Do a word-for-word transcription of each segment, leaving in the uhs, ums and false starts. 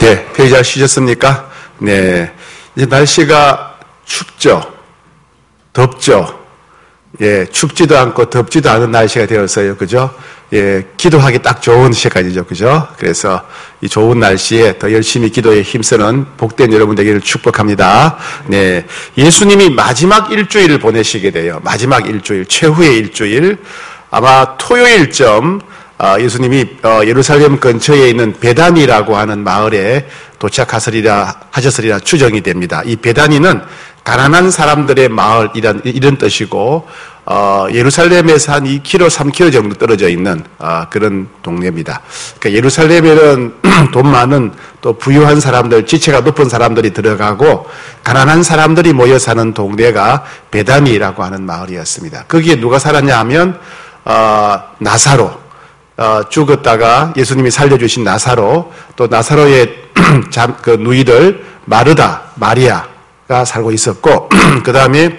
네, 표의 잘 쉬셨습니까? 네, 이제 날씨가 춥죠, 덥죠. 예, 춥지도 않고 덥지도 않은 날씨가 되었어요, 그죠? 예, 기도하기 딱 좋은 시간이죠, 그죠? 그래서 이 좋은 날씨에 더 열심히 기도에 힘쓰는 복된 여러분 되기를 축복합니다. 네, 예수님이 마지막 일주일을 보내시게 돼요. 마지막 일주일, 최후의 일주일. 아마 토요일쯤 예수님이 예루살렘 근처에 있는 베다니라고 하는 마을에 도착하시리라 하셨으리라 추정이 됩니다. 이 베다니는 가난한 사람들의 마을 이런, 이런 뜻이고 어, 예루살렘에서 한 이 킬로미터, 삼 킬로미터 정도 떨어져 있는 어, 그런 동네입니다. 그러니까 예루살렘에는 돈 많은 또 부유한 사람들, 지체가 높은 사람들이 들어가고 가난한 사람들이 모여 사는 동네가 베다니라고 하는 마을이었습니다. 거기에 누가 살았냐 하면 어, 나사로, 어, 죽었다가 예수님이 살려주신 나사로, 또 나사로의 잠, 그 누이들 마르다, 마리아가 살고 있었고, 그 다음에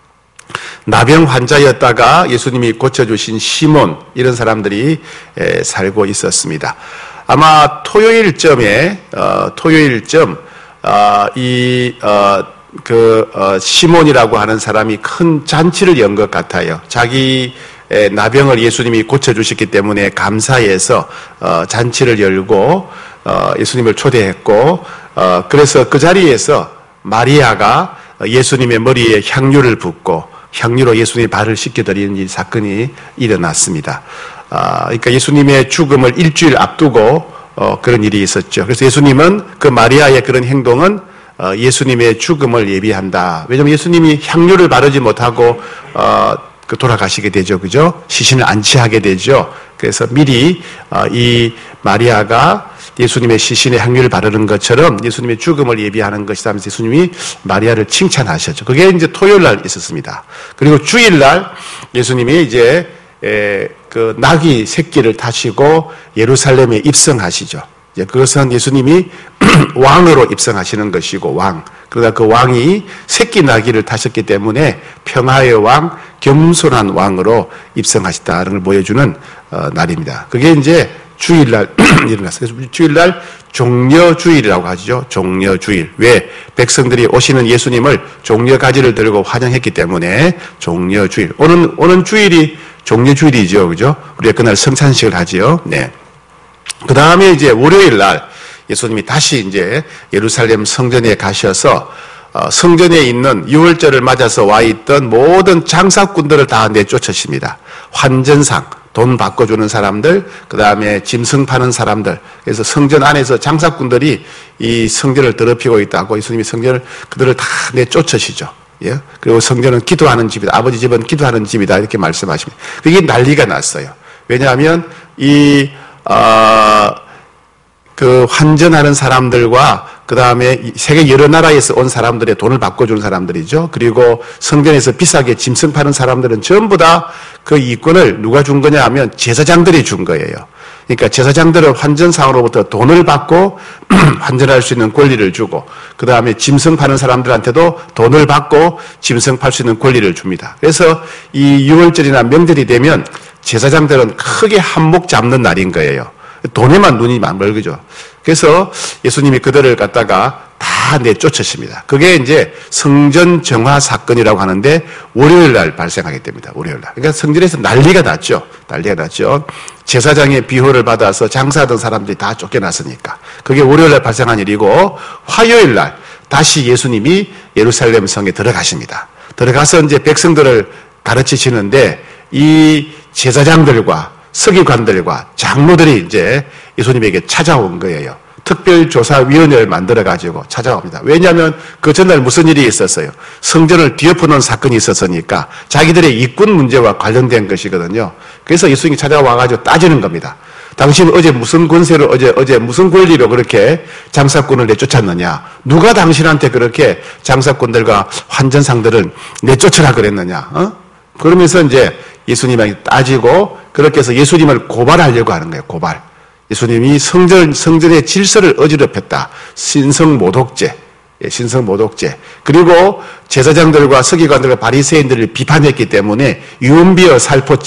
나병 환자였다가 예수님이 고쳐주신 시몬, 이런 사람들이 에, 살고 있었습니다. 아마 토요일쯤에, 어, 토요일쯤, 어, 이, 어, 그, 어, 시몬이라고 하는 사람이 큰 잔치를 연 것 같아요. 자기 나병을 예수님이 고쳐주셨기 때문에 감사해서 어, 잔치를 열고 어, 예수님을 초대했고 어, 그래서 그 자리에서 마리아가 예수님의 머리에 향유를 붓고 향유로 예수님의 발을 씻겨드리는 이 사건이 일어났습니다. 아, 그러니까 예수님의 죽음을 일주일 앞두고 어, 그런 일이 있었죠. 그래서 예수님은 그 마리아의 그런 행동은 어, 예수님의 죽음을 예비한다. 왜냐하면 예수님이 향유를 바르지 못하고 어, 그 돌아가시게 되죠, 그죠? 시신을 안치하게 되죠. 그래서 미리 이 마리아가 예수님의 시신에 향유를 바르는 것처럼 예수님의 죽음을 예비하는 것이다 하면서 예수님이 마리아를 칭찬하셨죠. 그게 이제 토요일 날 있었습니다. 그리고 주일 날 예수님이 이제 그 나귀 새끼를 타시고 예루살렘에 입성하시죠. 이제 그것은 예수님이 왕으로 입성하시는 것이고 왕. 그러다 그 왕이 새끼 나귀를 타셨기 때문에 평화의 왕, 겸손한 왕으로 입성하시다는 걸 보여주는 어, 날입니다. 그게 이제 주일날 일어났어요. 그래서 주일날 종려주일이라고 하죠. 종려주일. 왜? 백성들이 오시는 예수님을 종려가지를 들고 환영했기 때문에 종려주일. 오는 오는 주일이 종려주일이죠, 그죠? 우리가 그날 성찬식을 하지요. 네. 그 다음에 이제 월요일 날 예수님이 다시 이제 예루살렘 성전에 가셔서 성전에 있는 유월절을 맞아서 와 있던 모든 장사꾼들을 다 내쫓으십니다. 환전상, 돈 바꿔주는 사람들, 그 다음에 짐승 파는 사람들. 그래서 성전 안에서 장사꾼들이 이 성전을 더럽히고 있다고 예수님이 성전을 그들을 다 내쫓으시죠. 예? 그리고 성전은 기도하는 집이다. 아버지 집은 기도하는 집이다. 이렇게 말씀하십니다. 그게 난리가 났어요. 왜냐하면 이 어, 그 환전하는 사람들과 그 다음에 세계 여러 나라에서 온 사람들의 돈을 바꿔주는 사람들이죠. 그리고 성전에서 비싸게 짐승 파는 사람들은 전부 다 그 이권을 누가 준 거냐 하면 제사장들이 준 거예요. 그러니까 제사장들은 환전상으로부터 돈을 받고 환전할 수 있는 권리를 주고 그 다음에 짐승 파는 사람들한테도 돈을 받고 짐승 팔 수 있는 권리를 줍니다. 그래서 이 유월절이나 명절이 되면 제사장들은 크게 한몫 잡는 날인 거예요. 돈에만 눈이 멀그죠. 그래서 예수님이 그들을 갖다가 다 내쫓으십니다. 그게 이제 성전 정화 사건이라고 하는데 월요일 날 발생하게 됩니다. 월요일 날. 그러니까 성전에서 난리가 났죠. 난리가 났죠. 제사장의 비호를 받아서 장사하던 사람들이 다 쫓겨났으니까. 그게 월요일 날 발생한 일이고 화요일 날 다시 예수님이 예루살렘 성에 들어가십니다. 들어가서 이제 백성들을 가르치시는데 이 제사장들과 서기관들과 장로들이 이제 예수님에게 찾아온 거예요. 특별조사위원회를 만들어가지고 찾아옵니다. 왜냐하면 그 전날 무슨 일이 있었어요? 성전을 뒤엎어놓은 사건이 있었으니까 자기들의 이권 문제와 관련된 것이거든요. 그래서 예수님이 찾아와가지고 따지는 겁니다. 당신 어제 무슨 권세로 어제 어제 무슨 권리로 그렇게 장사꾼을 내쫓았느냐? 누가 당신한테 그렇게 장사꾼들과 환전상들을 내쫓으라 그랬느냐? 어? 그러면서 이제 예수님에게 따지고 그렇게 해서 예수님을 고발하려고 하는 거예요. 고발. 예수님이 성전, 성전의 질서를 어지럽혔다. 신성모독죄. 예, 신성모독죄. 그리고 제사장들과 서기관들과 바리새인들을 비판했기 때문에 유언비어 살포죄.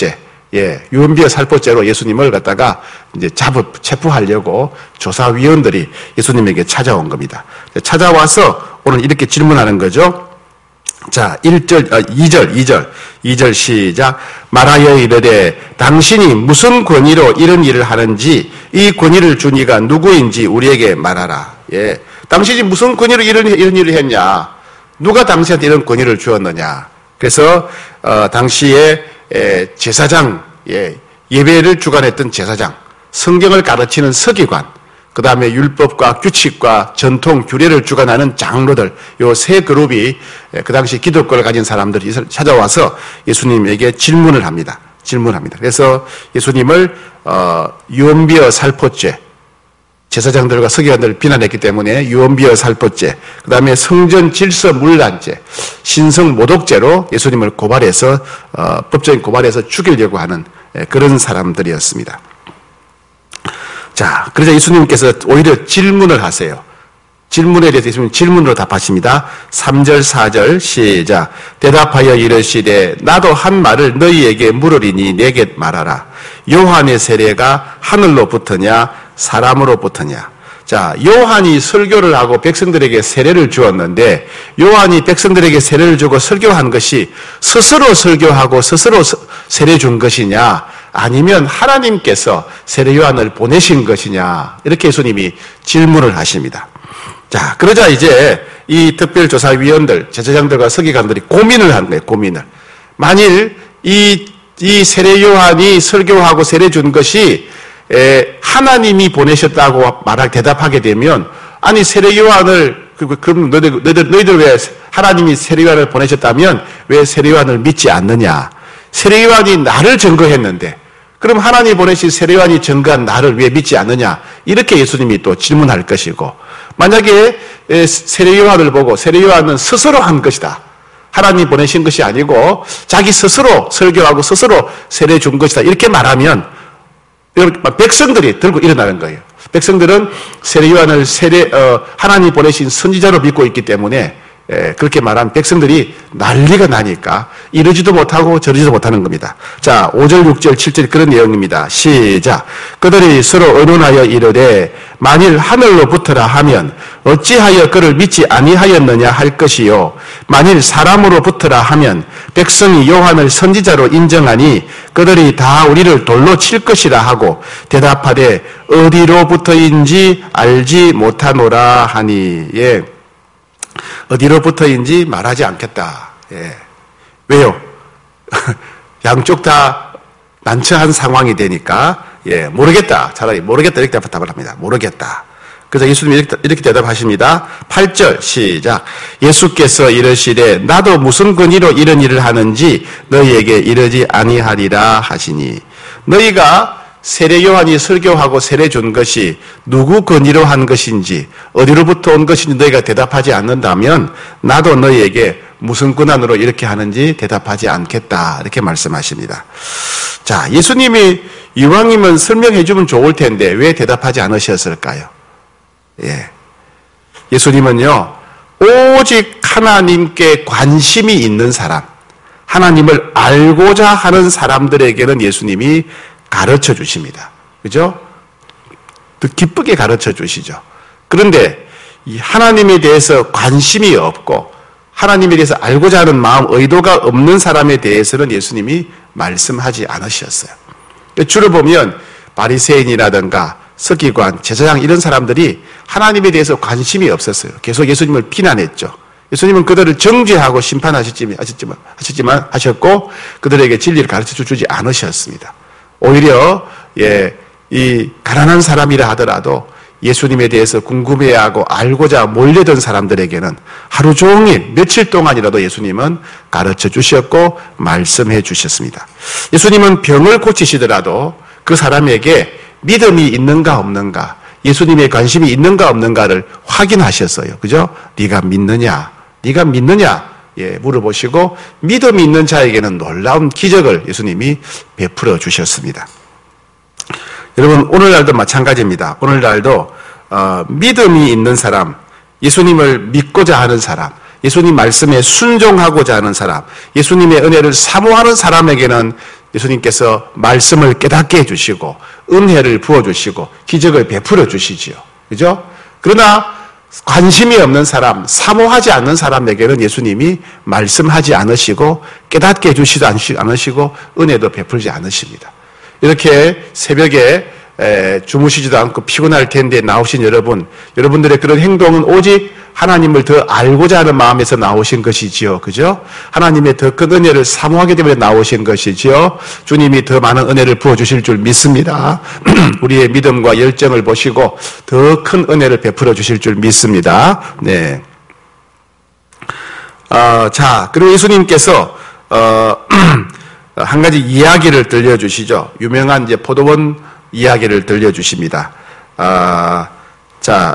예, 유언비어 살포죄로 예수님을 갖다가 이제 잡아 체포하려고 조사위원들이 예수님에게 찾아온 겁니다. 찾아와서 오늘 이렇게 질문하는 거죠. 자, 일 절, 아, 이 절, 이 절, 이 절 시작. 말하여 이르되 당신이 무슨 권위로 이런 일을 하는지 이 권위를 준 이가 누구인지 우리에게 말하라. 예, 당신이 무슨 권위로 이런, 이런 일을 했냐? 누가 당신한테 이런 권위를 주었느냐? 그래서 어, 당시에 에, 제사장, 예, 예배를 주관했던 제사장, 성경을 가르치는 서기관, 그 다음에 율법과 규칙과 전통, 규례를 주관하는 장로들, 요 세 그룹이 그 당시 기독교를 가진 사람들이 찾아와서 예수님에게 질문을 합니다. 질문합니다. 그래서 예수님을 어, 유언비어 살포죄, 제사장들과 서기관들을 비난했기 때문에 유언비어 살포죄, 그 다음에 성전 질서 문란죄, 신성 모독죄로 예수님을 고발해서 어, 법적인 고발해서 죽이려고 하는 그런 사람들이었습니다. 자, 그러자 예수님께서 오히려 질문을 하세요. 질문에 대해서 예수님 질문으로 답하십니다. 삼 절, 사 절 시작. 대답하여 이르시되 나도 한 말을 너희에게 물으리니 내게 말하라. 요한의 세례가 하늘로부터냐 사람으로부터냐. 자, 요한이 설교를 하고 백성들에게 세례를 주었는데 요한이 백성들에게 세례를 주고 설교한 것이 스스로 설교하고 스스로 세례 준 것이냐, 아니면 하나님께서 세례 요한을 보내신 것이냐, 이렇게 예수님이 질문을 하십니다. 자, 그러자 이제 이 특별조사위원들, 제사장들과 서기관들이 고민을 한 거예요. 고민을. 만일 이, 이 세례 요한이 설교하고 세례 준 것이 에, 하나님이 보내셨다고 말하고 대답하게 되면, 아니 세례 요한을 그럼 너희들, 너희들, 너희들 왜 하나님이 세례 요한을 보내셨다면 왜 세례 요한을 믿지 않느냐? 세례 요한이 나를 증거했는데 그럼 하나님이 보내신 세례 요한이 증거한 나를 왜 믿지 않느냐? 이렇게 예수님이 또 질문할 것이고, 만약에 세례 요한을 보고 세례 요한은 스스로 한 것이다, 하나님이 보내신 것이 아니고 자기 스스로 설교하고 스스로 세례 준 것이다, 이렇게 말하면 백성들이 들고 일어나는 거예요. 백성들은 세례 요한을 세례 어, 하나님이 보내신 선지자로 믿고 있기 때문에 에, 그렇게 말하면 백성들이 난리가 나니까 이러지도 못하고 저러지도 못하는 겁니다. 자, 오 절, 육 절, 칠 절 그런 내용입니다. 시작. 그들이 서로 의논하여 이르되 만일 하늘로부터라 하면 어찌하여 그를 믿지 아니하였느냐 할 것이요, 만일 사람으로부터라 하면 백성이 요한을 선지자로 인정하니 그들이 다 우리를 돌로 칠 것이라 하고 대답하되 어디로부터인지 알지 못하노라 하니. 예. 어디로부터인지 말하지 않겠다. 예. 왜요? 양쪽 다 난처한 상황이 되니까, 예, 모르겠다. 차라리 모르겠다. 이렇게 답을 합니다. 모르겠다. 그래서 예수님이 이렇게, 이렇게 대답하십니다. 팔 절 시작. 예수께서 이르시되 나도 무슨 권위로 이런 일을 하는지 너희에게 이르지 아니하리라 하시니. 너희가 세례 요한이 설교하고 세례 준 것이 누구 권위로 한 것인지 어디로부터 온 것인지 너희가 대답하지 않는다면 나도 너희에게 무슨 권한으로 이렇게 하는지 대답하지 않겠다, 이렇게 말씀하십니다. 자, 예수님이 이왕이면 설명해 주면 좋을 텐데 왜 대답하지 않으셨을까요? 예. 예수님은요, 오직 하나님께 관심이 있는 사람, 하나님을 알고자 하는 사람들에게는 예수님이 가르쳐 주십니다. 그죠? 더 기쁘게 가르쳐 주시죠. 그런데 이 하나님에 대해서 관심이 없고 하나님에 대해서 알고자 하는 마음, 의도가 없는 사람에 대해서는 예수님이 말씀하지 않으셨어요. 주로 보면 바리새인이라든가 서기관, 제사장 이런 사람들이 하나님에 대해서 관심이 없었어요. 계속 예수님을 비난했죠. 예수님은 그들을 정죄하고 심판하셨지만, 하셨지만, 하셨지만, 하셨고 그들에게 진리를 가르쳐 주지 않으셨습니다. 오히려 예, 이 가난한 사람이라 하더라도 예수님에 대해서 궁금해하고 알고자 몰려든 사람들에게는 하루 종일 며칠 동안이라도 예수님은 가르쳐 주셨고 말씀해 주셨습니다. 예수님은 병을 고치시더라도 그 사람에게 믿음이 있는가 없는가, 예수님의 관심이 있는가 없는가를 확인하셨어요. 그죠? 네가 믿느냐? 네가 믿느냐? 예, 물어보시고 믿음이 있는 자에게는 놀라운 기적을 예수님이 베풀어 주셨습니다. 여러분, 오늘날도 마찬가지입니다. 오늘날도 어, 믿음이 있는 사람, 예수님을 믿고자 하는 사람, 예수님 말씀에 순종하고자 하는 사람, 예수님의 은혜를 사모하는 사람에게는 예수님께서 말씀을 깨닫게 해주시고 은혜를 부어주시고 기적을 베풀어 주시지요. 그죠? 그러나 관심이 없는 사람, 사모하지 않는 사람에게는 예수님이 말씀하지 않으시고 깨닫게 해주시도 않으시고 은혜도 베풀지 않으십니다. 이렇게 새벽에 주무시지도 않고 피곤할 텐데 나오신 여러분, 여러분들의 그런 행동은 오직 하나님을 더 알고자 하는 마음에서 나오신 것이지요. 그죠? 하나님의 더 큰 은혜를 사모하기 때문에 나오신 것이지요. 주님이 더 많은 은혜를 부어주실 줄 믿습니다. 우리의 믿음과 열정을 보시고 더 큰 은혜를 베풀어 주실 줄 믿습니다. 네. 어, 자, 그리고 예수님께서, 어, 한 가지 이야기를 들려주시죠. 유명한 이제 포도원 이야기를 들려주십니다. 아, 자,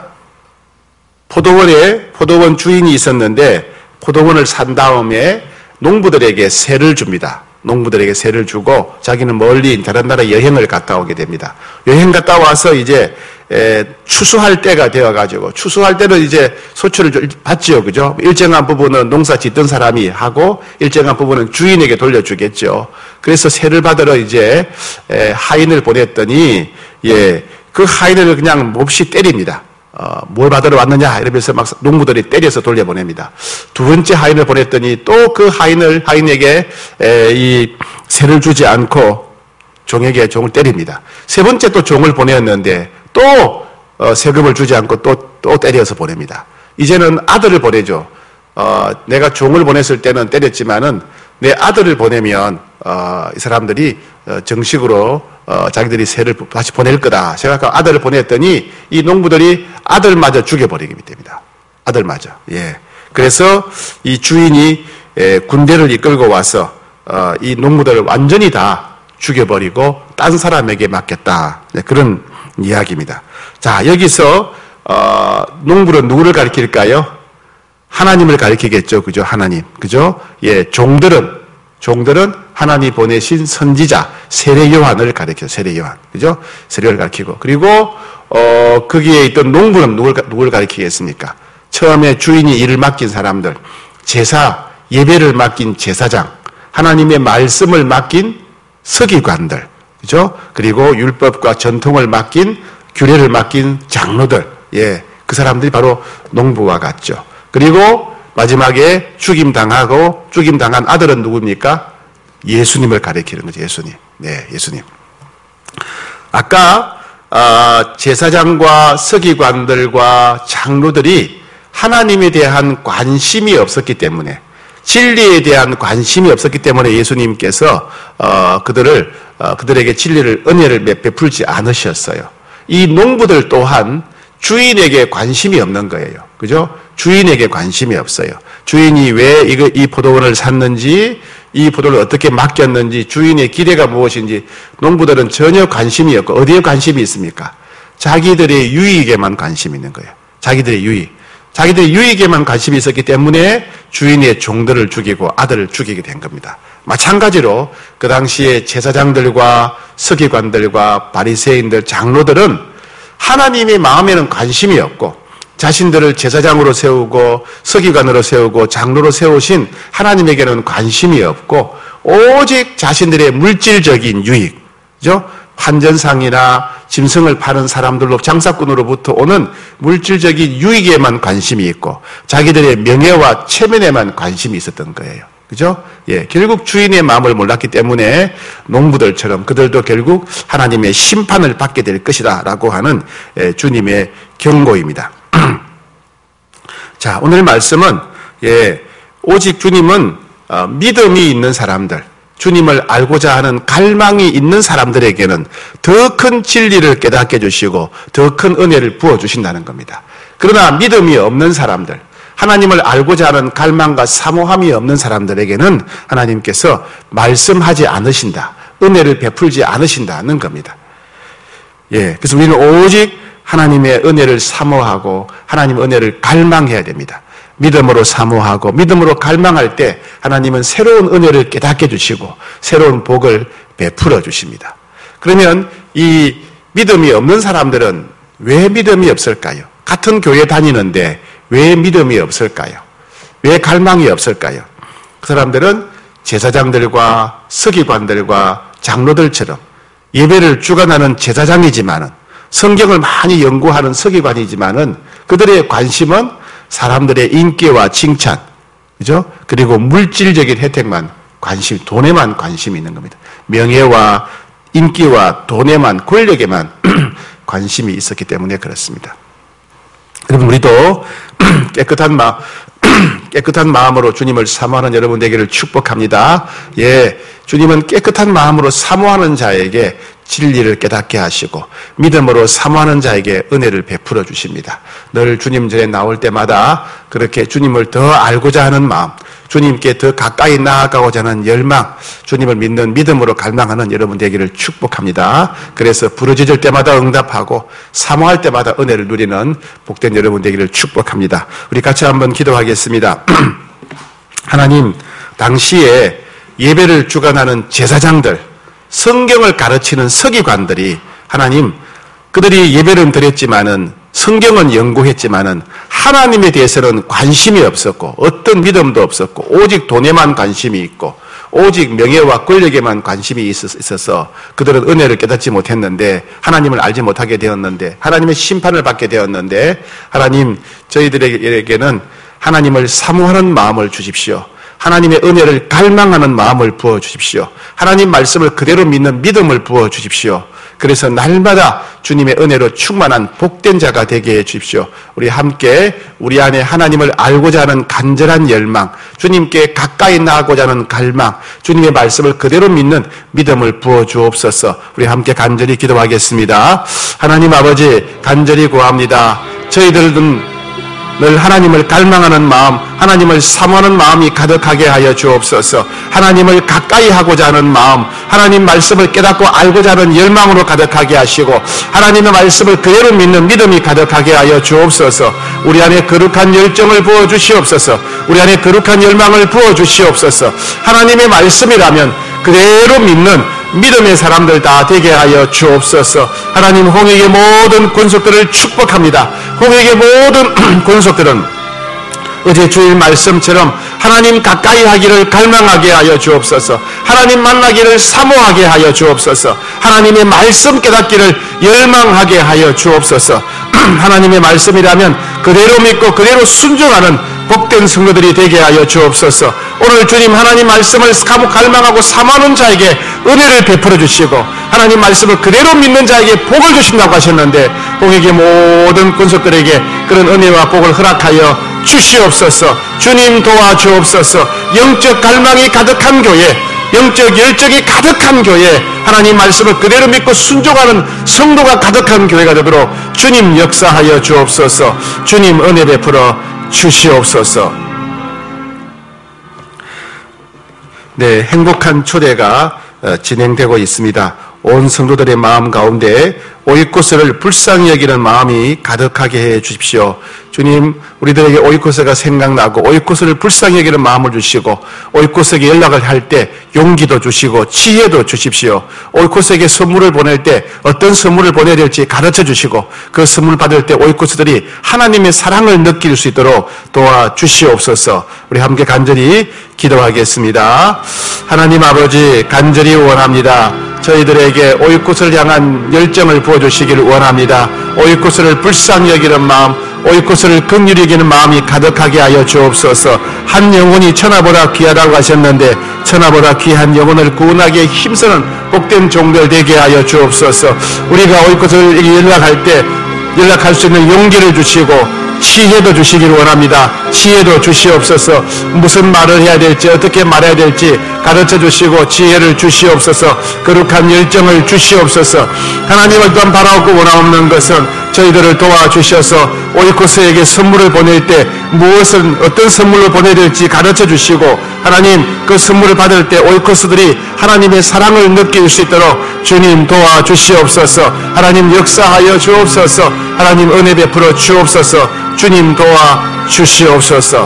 포도원에, 포도원 주인이 있었는데, 포도원을 산 다음에 농부들에게 세를 줍니다. 농부들에게 세를 주고, 자기는 멀리 다른 나라 여행을 갔다 오게 됩니다. 여행 갔다 와서 이제, 에, 추수할 때가 되어가지고, 추수할 때는 이제 소출을 받지요. 그죠? 일정한 부분은 농사 짓던 사람이 하고, 일정한 부분은 주인에게 돌려주겠죠. 그래서 세를 받으러 이제, 에, 하인을 보냈더니, 예, 그 하인을 그냥 몹시 때립니다. 어, 뭘 받으러 왔느냐 이러면서 막 농부들이 때려서 돌려보냅니다. 두 번째 하인을 보냈더니 또 그 하인을 하인에게 에, 이 세를 주지 않고 종에게 종을 때립니다. 세 번째 또 종을 보냈는데 또 어, 세금을 주지 않고 또 또 때려서 보냅니다. 이제는 아들을 보내죠. 어, 내가 종을 보냈을 때는 때렸지만은 내 아들을 보내면 어, 이 사람들이 어, 정식으로 어, 자기들이 세를 다시 보낼 거다 생각하고 아들을 보냈더니 이 농부들이 아들마저 죽여버리게 됩니다. 아들마저. 예. 그래서 이 주인이 예, 군대를 이끌고 와서 어, 이 농부들을 완전히 다 죽여버리고 딴 사람에게 맡겼다. 네, 그런 이야기입니다. 자, 여기서 어, 농부는 누구를 가리킬까요? 하나님을 가리키겠죠. 그죠? 하나님. 그죠? 예, 종들은 종들은 하나님 보내신 선지자 세례 요한을 가리켜요. 세례 요한. 그죠? 세례를 가리키고. 그리고 어 거기에 있던 농부는 누굴 누굴 가리키겠습니까? 처음에 주인이 일을 맡긴 사람들, 제사 예배를 맡긴 제사장, 하나님의 말씀을 맡긴 서기관들. 그죠? 그리고 율법과 전통을 맡긴 규례를 맡긴 장로들. 예. 그 사람들이 바로 농부와 같죠. 그리고 마지막에 죽임당하고 죽임당한 아들은 누굽니까? 예수님을 가리키는 거죠. 예수님. 네, 예수님. 아까 어, 제사장과 서기관들과 장로들이 하나님에 대한 관심이 없었기 때문에 진리에 대한 관심이 없었기 때문에 예수님께서 어, 그들을 어, 그들에게 진리를 은혜를 베풀지 않으셨어요. 이 농부들 또한 주인에게 관심이 없는 거예요. 그죠? 주인에게 관심이 없어요. 주인이 왜 이거, 이 포도원을 샀는지, 이 포도를 어떻게 맡겼는지, 주인의 기대가 무엇인지, 농부들은 전혀 관심이 없고, 어디에 관심이 있습니까? 자기들의 유익에만 관심이 있는 거예요. 자기들의 유익. 자기들의 유익에만 관심이 있었기 때문에 주인의 종들을 죽이고 아들을 죽이게 된 겁니다. 마찬가지로 그 당시에 제사장들과 서기관들과 바리새인들, 장로들은 하나님의 마음에는 관심이 없고 자신들을 제사장으로 세우고 서기관으로 세우고 장로로 세우신 하나님에게는 관심이 없고 오직 자신들의 물질적인 유익, 그죠? 환전상이나 짐승을 파는 사람들로 장사꾼으로부터 오는 물질적인 유익에만 관심이 있고 자기들의 명예와 체면에만 관심이 있었던 거예요. 그죠? 예, 결국 주인의 마음을 몰랐기 때문에 농부들처럼 그들도 결국 하나님의 심판을 받게 될 것이다라고 하는 예, 주님의 경고입니다. 자, 오늘 말씀은 예, 오직 주님은 어, 믿음이 있는 사람들, 주님을 알고자 하는 갈망이 있는 사람들에게는 더 큰 진리를 깨닫게 해주시고 더 큰 은혜를 부어주신다는 겁니다. 그러나 믿음이 없는 사람들, 하나님을 알고자 하는 갈망과 사모함이 없는 사람들에게는 하나님께서 말씀하지 않으신다, 은혜를 베풀지 않으신다는 겁니다. 예, 그래서 우리는 오직 하나님의 은혜를 사모하고 하나님의 은혜를 갈망해야 됩니다. 믿음으로 사모하고 믿음으로 갈망할 때 하나님은 새로운 은혜를 깨닫게 해주시고 새로운 복을 베풀어 주십니다. 그러면 이 믿음이 없는 사람들은 왜 믿음이 없을까요? 같은 교회 다니는데 왜 믿음이 없을까요? 왜 갈망이 없을까요? 그 사람들은 제사장들과 서기관들과 장로들처럼 예배를 주관하는 제사장이지만은 성경을 많이 연구하는 서기관이지만은 그들의 관심은 사람들의 인기와 칭찬, 그죠? 그리고 물질적인 혜택만 관심, 돈에만 관심이 있는 겁니다. 명예와 인기와 돈에만, 권력에만 관심이 있었기 때문에 그렇습니다. 여러분, 우리도 깨끗한 마음, 깨끗한 마음으로 주님을 사모하는 여러분 되기를 축복합니다. 예, 주님은 깨끗한 마음으로 사모하는 자에게 진리를 깨닫게 하시고 믿음으로 사모하는 자에게 은혜를 베풀어 주십니다. 늘 주님 전에 나올 때마다 그렇게 주님을 더 알고자 하는 마음, 주님께 더 가까이 나아가고자 하는 열망, 주님을 믿는 믿음으로 갈망하는 여러분 되기를 축복합니다. 그래서 부르짖을 때마다 응답하고 사모할 때마다 은혜를 누리는 복된 여러분 되기를 축복합니다. 우리 같이 한번 기도하겠습니다. 하나님, 당시에 예배를 주관하는 제사장들, 성경을 가르치는 서기관들이 하나님, 그들이 예배는 드렸지만은 성경은 연구했지만은 하나님에 대해서는 관심이 없었고 어떤 믿음도 없었고 오직 돈에만 관심이 있고 오직 명예와 권력에만 관심이 있어서 그들은 은혜를 깨닫지 못했는데 하나님을 알지 못하게 되었는데 하나님의 심판을 받게 되었는데 하나님, 저희들에게는 하나님을 사모하는 마음을 주십시오. 하나님의 은혜를 갈망하는 마음을 부어주십시오. 하나님 말씀을 그대로 믿는 믿음을 부어주십시오. 그래서 날마다 주님의 은혜로 충만한 복된 자가 되게 해 주십시오. 우리 함께 우리 안에 하나님을 알고자 하는 간절한 열망, 주님께 가까이 나아가고자 하는 갈망, 주님의 말씀을 그대로 믿는 믿음을 부어주옵소서. 우리 함께 간절히 기도하겠습니다. 하나님 아버지, 간절히 구합니다. 저희들은 늘 하나님을 갈망하는 마음, 하나님을 사모하는 마음이 가득하게 하여 주옵소서. 하나님을 가까이 하고자 하는 마음, 하나님 말씀을 깨닫고 알고자 하는 열망으로 가득하게 하시고 하나님의 말씀을 그대로 믿는 믿음이 가득하게 하여 주옵소서. 우리 안에 거룩한 열정을 부어주시옵소서. 우리 안에 거룩한 열망을 부어주시옵소서. 하나님의 말씀이라면 그대로 믿는 믿음의 사람들 다 되게 하여 주옵소서. 하나님, 홍익의 모든 권속들을 축복합니다. 홍익의 모든 권속들은 어제 주일 말씀처럼 하나님 가까이 하기를 갈망하게 하여 주옵소서. 하나님 만나기를 사모하게 하여 주옵소서. 하나님의 말씀 깨닫기를 열망하게 하여 주옵소서. 하나님의 말씀이라면 그대로 믿고 그대로 순종하는 복된 성도들이 되게 하여 주옵소서. 오늘 주님 하나님 말씀을 갈망하고 사모하는 자에게 은혜를 베풀어 주시고 하나님 말씀을 그대로 믿는 자에게 복을 주신다고 하셨는데 복에게 모든 권속들에게 그런 은혜와 복을 허락하여 주시옵소서. 주님 도와주옵소서. 영적 갈망이 가득한 교회, 영적 열정이 가득한 교회, 하나님 말씀을 그대로 믿고 순종하는 성도가 가득한 교회가 되도록 주님 역사하여 주옵소서. 주님 은혜 베풀어 주시옵소서. 네, 행복한 초대가 진행되고 있습니다. 온 성도들의 마음 가운데 오이코스를 불쌍히 여기는 마음이 가득하게 해 주십시오. 주님, 우리들에게 오이코스가 생각나고 오이코스를 불쌍히 여기는 마음을 주시고 오이코스에게 연락을 할 때 용기도 주시고 지혜도 주십시오. 오이코스에게 선물을 보낼 때 어떤 선물을 보내야 될지 가르쳐 주시고 그 선물 받을 때 오이코스들이 하나님의 사랑을 느낄 수 있도록 도와주시옵소서. 우리 함께 간절히 기도하겠습니다. 하나님 아버지, 간절히 원합니다. 저희들에게 오이코스를 향한 열정을 부어주시기를 원합니다. 오이코스를 불쌍히 여기는 마음, 오이코스를 긍휼히 여기는 마음이 가득하게 하여 주옵소서. 한 영혼이 천하보다 귀하다고 하셨는데 천하보다 귀한 영혼을 구원하기에 힘쓰는 복된 종들 되게 하여 주옵소서. 우리가 오이코스를 연락할 때 연락할 수 있는 용기를 주시고 지혜도 주시기를 원합니다. 지혜도 주시옵소서. 무슨 말을 해야 될지 어떻게 말해야 될지 가르쳐 주시고 지혜를 주시옵소서. 거룩한 열정을 주시옵소서. 하나님을 또한 바라고 원하옵는 것은 저희들을 도와주셔서 오이코스에게 선물을 보낼 때 무엇을 어떤 선물로 보내야 될지 가르쳐 주시고 하나님 그 선물을 받을 때 오이코스들이 하나님의 사랑을 느낄 수 있도록 주님 도와주시옵소서. 하나님 역사하여 주옵소서. 하나님 은혜 베풀어 주옵소서. 주님 도와주시옵소서.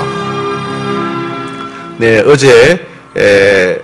네, 어제 에,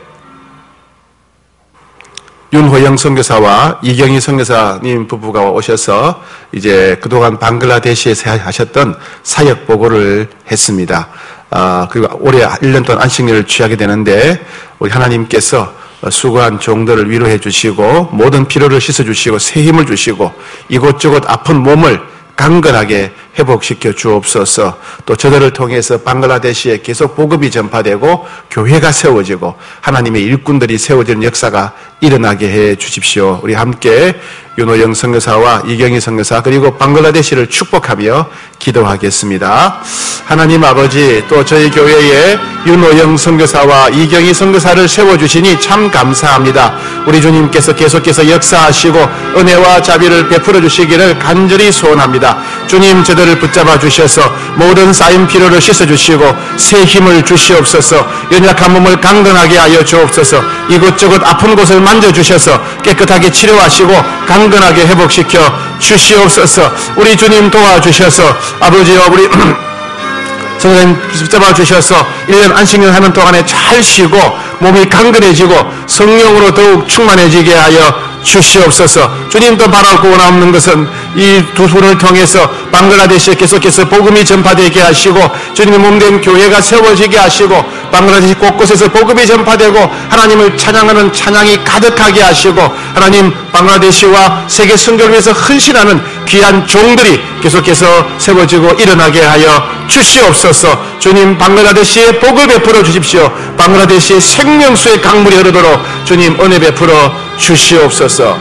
윤호영 선교사와 이경희 선교사님 부부가 오셔서 이제 그동안 방글라데시에서 하셨던 사역 보고를 했습니다. 아, 그리고 올해 일 년 동안 안식년을 취하게 되는데 우리 하나님께서 수고한 종들을 위로해 주시고 모든 피로를 씻어 주시고 새 힘을 주시고 이곳저곳 아픈 몸을 강건하게 회복시켜 주옵소서. 또 저들을 통해서 방글라데시에 계속 복음이 전파되고 교회가 세워지고 하나님의 일꾼들이 세워지는 역사가 일어나게 해 주십시오. 우리 함께 윤호영 선교사와 이경희 선교사 그리고 방글라데시를 축복하며 기도하겠습니다. 하나님 아버지, 또 저희 교회에 윤호영 선교사와 이경희 선교사를 세워주시니 참 감사합니다. 우리 주님께서 계속해서 역사하시고 은혜와 자비를 베풀어 주시기를 간절히 소원합니다. 주님, 저들을 붙잡아 주셔서 모든 쌓인 피로를 씻어주시고 새 힘을 주시옵소서. 연약한 몸을 강건하게 하여 주옵소서. 이곳저곳 아픈 곳을 만져주셔서 깨끗하게 치료하시고 강건하게 회복시켜 주시옵소서. 우리 주님 도와주셔서 아버지와 우리 선생님 붙잡아 주셔서 일 년 안식년 하는 동안에 잘 쉬고 몸이 강건해지고 성령으로 더욱 충만해지게 하여 주시옵소서. 주님도 바라고 원하는 것은 이 두 분을 통해서 방글라데시에 계속해서 복음이 전파되게 하시고 주님의 몸된 교회가 세워지게 하시고 방글라데시 곳곳에서 복음이 전파되고 하나님을 찬양하는 찬양이 가득하게 하시고 하나님 방글라데시와 세계 선교를 위해서 헌신하는 귀한 종들이 계속해서 세워지고 일어나게 하여 주시옵소서. 주님, 방글라데시에 복을 베풀어 주십시오. 방글라데시의 생명수의 강물이 흐르도록 주님 은혜 베풀어 주시옵소서.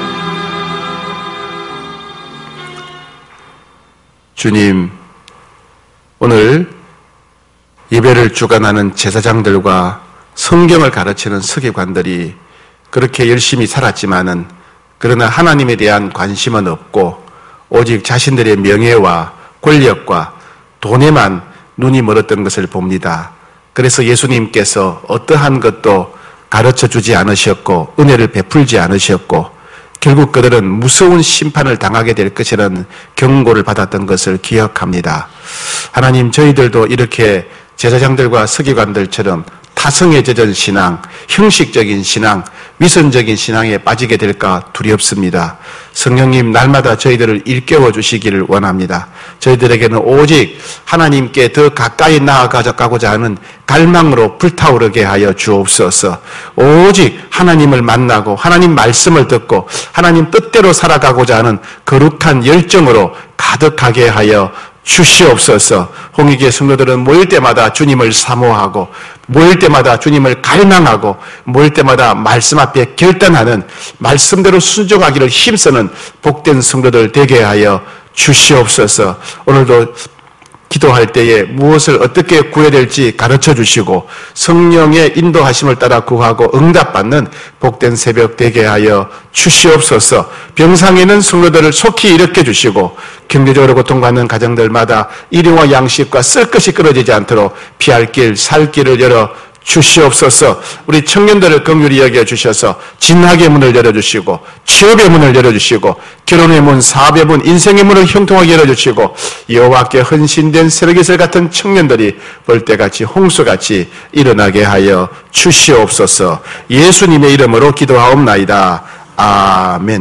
주님, 오늘 예배를 주관하는 제사장들과 성경을 가르치는 서기관들이 그렇게 열심히 살았지만은 그러나 하나님에 대한 관심은 없고 오직 자신들의 명예와 권력과 돈에만 눈이 멀었던 것을 봅니다. 그래서 예수님께서 어떠한 것도 가르쳐 주지 않으셨고 은혜를 베풀지 않으셨고 결국 그들은 무서운 심판을 당하게 될 것이라는 경고를 받았던 것을 기억합니다. 하나님, 저희들도 이렇게 제사장들과 서기관들처럼 타성에 젖은 신앙, 형식적인 신앙, 위선적인 신앙에 빠지게 될까 두렵습니다. 성령님, 날마다 저희들을 일깨워 주시기를 원합니다. 저희들에게는 오직 하나님께 더 가까이 나아가고자 하는 갈망으로 불타오르게 하여 주옵소서. 오직 하나님을 만나고 하나님 말씀을 듣고 하나님 뜻대로 살아가고자 하는 거룩한 열정으로 가득하게 하여 주시옵소서. 홍익의 성도들은 모일 때마다 주님을 사모하고 모일 때마다 주님을 갈망하고 모일 때마다 말씀 앞에 결단하는 말씀대로 순종하기를 힘쓰는 복된 성도들 되게 하여 주시옵소서. 오늘도 기도할 때에 무엇을 어떻게 구해야 될지 가르쳐 주시고 성령의 인도하심을 따라 구하고 응답받는 복된 새벽 되게 하여 주시옵소서. 병상에 있는 성도들을 속히 일으켜 주시고 경제적으로 고통받는 가정들마다 일용와 양식과 쓸 것이 끊어지지 않도록 피할 길, 살 길을 열어 주시옵소서. 우리 청년들을 긍휼히 여겨 주셔서 진학의 문을 열어주시고 취업의 문을 열어주시고 결혼의 문, 사업의 문, 인생의 문을 형통하게 열어주시고 여호와께 헌신된 새벽이슬 같은 청년들이 벌떼같이 홍수같이 일어나게 하여 주시옵소서. 예수님의 이름으로 기도하옵나이다. 아멘.